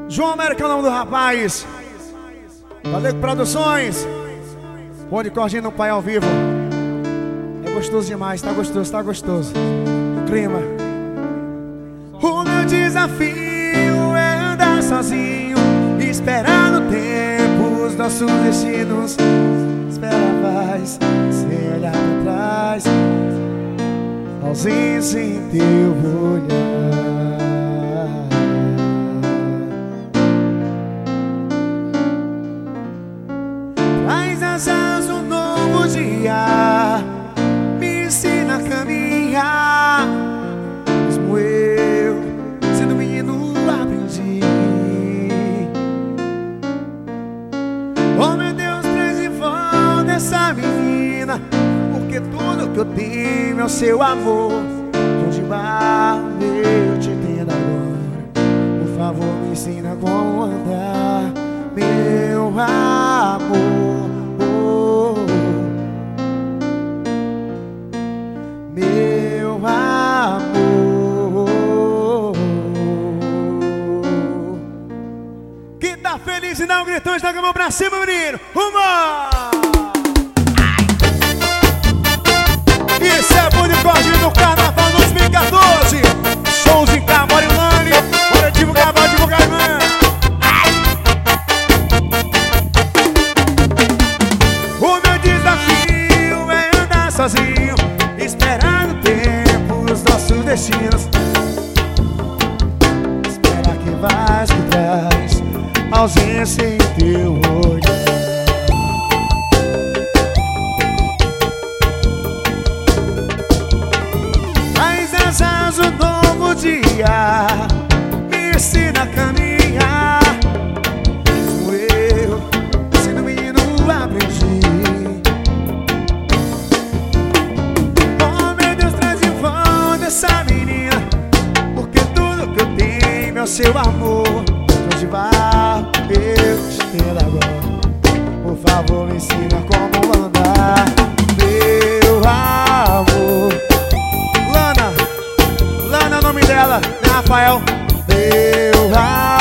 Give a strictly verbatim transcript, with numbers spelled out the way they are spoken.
João América é o nome do rapaz. Valeu Produções. Pô de cordinha no pai ao vivo. É gostoso demais, tá gostoso, tá gostoso. O clima. O meu desafio é andar sozinho, esperar no tempo os nossos destinos. Espera mais, sem olhar pra trás, ausência em teu olhar. Traz asas um novo dia, me ensina a caminhar. Mesmo eu, sendo menino, aprendi. Oh meu Deus, traz de volta essa menina, porque tudo que eu tenho é o seu amor. Tô de barro, eu te entendo agora. Por favor, me ensina como andar, meu amor. Meu amor. Quem tá feliz e dá um gritão, joga a mão pra cima, menino. Uma! Isso é Pô de Cordinha no Carnaval dois mil e quatorze. Shows em Camorilane. Bora divulgar, bora divulgar, irmã. O meu desafio é andar sozinho, esperar no tempo os nossos destinos. Espera que vais por trás, ausência em teu olhar. Traz asas um novo dia, me ensina a caminhar. Mesmo eu, sendo menino, aprendi. Essa menina, porque tudo que eu tenho é o seu amor. Tô de barro, eu te entendo agora. Por favor, me ensina como andar, meu amor. Lana, Lana é o nome dela, né, Rafael? Meu amor.